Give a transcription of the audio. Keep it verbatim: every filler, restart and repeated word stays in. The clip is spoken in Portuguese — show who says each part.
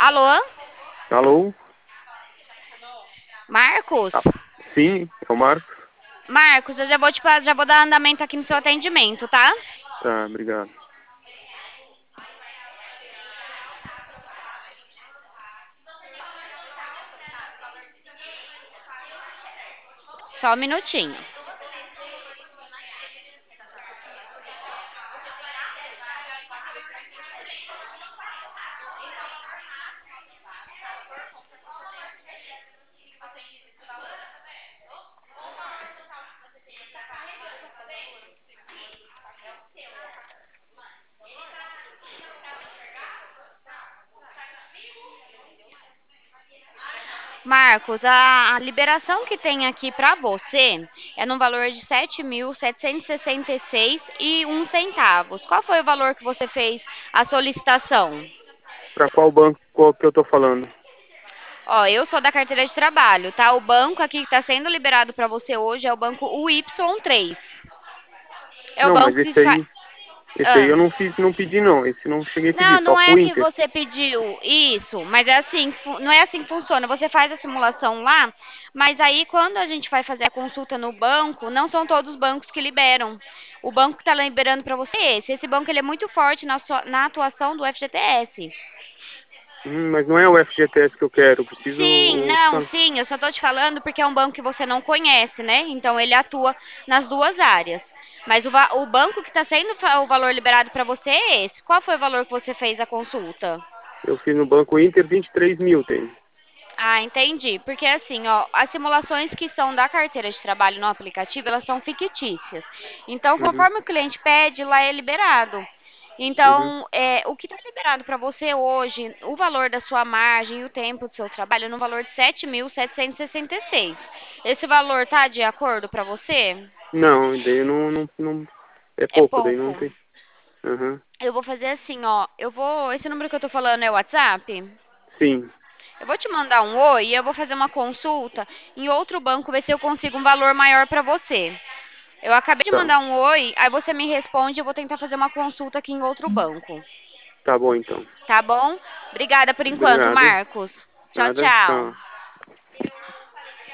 Speaker 1: Alô?
Speaker 2: Alô?
Speaker 1: Marcos?
Speaker 2: Ah, sim, é o Marcos.
Speaker 1: Marcos, eu já vou, te, pa- já vou dar andamento aqui no seu atendimento, tá?
Speaker 2: Tá, obrigado.
Speaker 1: Só um minutinho. Marcos, a, a liberação que tem aqui para você é no valor de sete mil setecentos e sessenta e seis e um centavos. Qual foi o valor que você fez a solicitação?
Speaker 2: Pra qual banco qual que eu tô falando?
Speaker 1: Ó, eu sou da carteira de trabalho, tá? O banco aqui que está sendo liberado para você hoje é o banco U Y três. É o
Speaker 2: Não, mas
Speaker 1: banco que
Speaker 2: esse
Speaker 1: está.
Speaker 2: aí, esse aí eu não fiz, não pedi não. Esse não cheguei a pedir,
Speaker 1: Não,
Speaker 2: só
Speaker 1: não
Speaker 2: pro
Speaker 1: é que
Speaker 2: Inter.
Speaker 1: você pediu isso, mas é assim, que fu- não é assim que funciona. Você faz a simulação lá, mas aí quando a gente vai fazer a consulta no banco, não são todos os bancos que liberam. O banco que está liberando para você é esse. Esse banco ele é muito forte na, sua- na atuação do F G T S.
Speaker 2: Hum, mas não é o F G T S que eu quero, eu preciso
Speaker 1: Sim,
Speaker 2: o
Speaker 1: não,
Speaker 2: San-
Speaker 1: sim, eu só tô te falando porque é um banco que você não conhece, né? Então ele atua nas duas áreas. Mas o, va- o banco que está sendo fa- o valor liberado para você é esse. Qual foi o valor que você fez a consulta?
Speaker 2: eu fiz no Banco Inter vinte e três mil, tem.
Speaker 1: Ah, entendi. Porque assim, ó, as simulações que são da carteira de trabalho no aplicativo, elas são fictícias. Então,
Speaker 2: Uhum,
Speaker 1: conforme o cliente pede, lá é liberado.
Speaker 2: uhum.
Speaker 1: Então, é, o que está liberado para você hoje, o valor da sua margem e o tempo do seu trabalho é no valor de sete mil setecentos e sessenta e seis. Esse valor tá de acordo para você?
Speaker 2: Não, daí não, não, não, é
Speaker 1: É
Speaker 2: pouco, daí
Speaker 1: pouco.
Speaker 2: não tem. Uhum.
Speaker 1: Eu vou fazer assim, ó, eu vou, esse número que eu tô falando é o WhatsApp?
Speaker 2: Sim,
Speaker 1: Eu vou te mandar um oi e eu vou fazer uma consulta em outro banco, ver se eu consigo um valor maior para você. Eu acabei de
Speaker 2: tá.
Speaker 1: mandar um oi, aí você me responde e eu vou tentar fazer uma consulta aqui em outro banco.
Speaker 2: Tá bom então.
Speaker 1: Tá bom? Obrigada por enquanto,
Speaker 2: Obrigado.
Speaker 1: Marcos. Tchau,
Speaker 2: Nada,
Speaker 1: tchau.
Speaker 2: tchau.